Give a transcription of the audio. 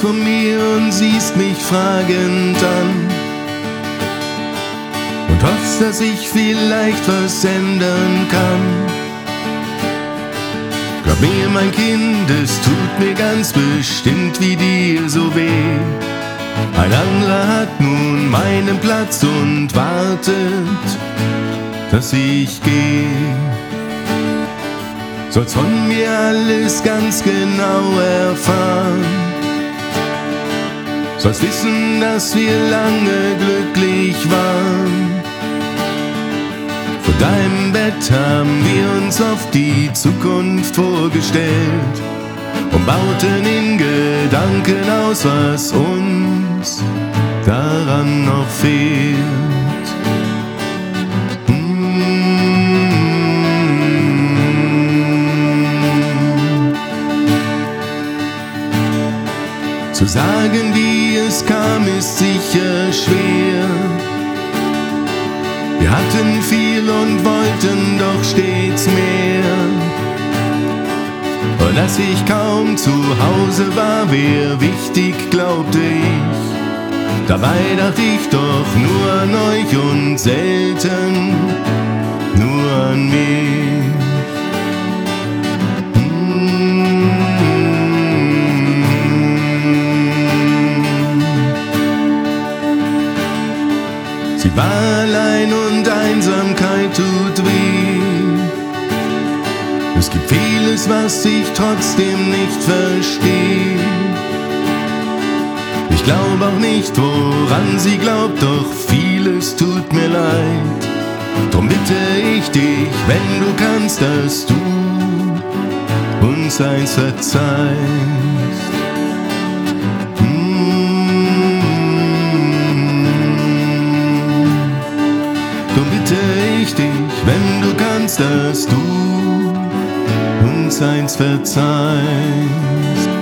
von mir und siehst mich fragend an und hoffst, dass ich vielleicht was ändern kann. Glaub mir, mein Kind, es tut mir ganz bestimmt wie dir so weh. Ein anderer hat nun meinen Platz und wartet, dass ich geh. Sollst von mir alles ganz genau erfahren, sollst wissen, dass wir lange glücklich waren. Vor deinem Bett haben wir uns oft die Zukunft vorgestellt und bauten in Gedanken aus, was uns daran noch fehlt. Zu sagen, wie es kam, ist sicher schwer. Wir hatten viel und wollten doch stets mehr. Und dass ich kaum zu Hause war, wär wichtig, glaubte ich. Dabei dachte ich doch nur an euch und selten nur an mich. Sie war allein und Einsamkeit tut weh. Es gibt vieles, was ich trotzdem nicht verstehe. Ich glaube auch nicht, woran sie glaubt, doch vieles tut mir leid. Drum bitte ich dich, wenn du kannst, dass du uns eins verzeihst. Drum bitte ich dich, wenn du kannst, dass du uns eins verzeihst.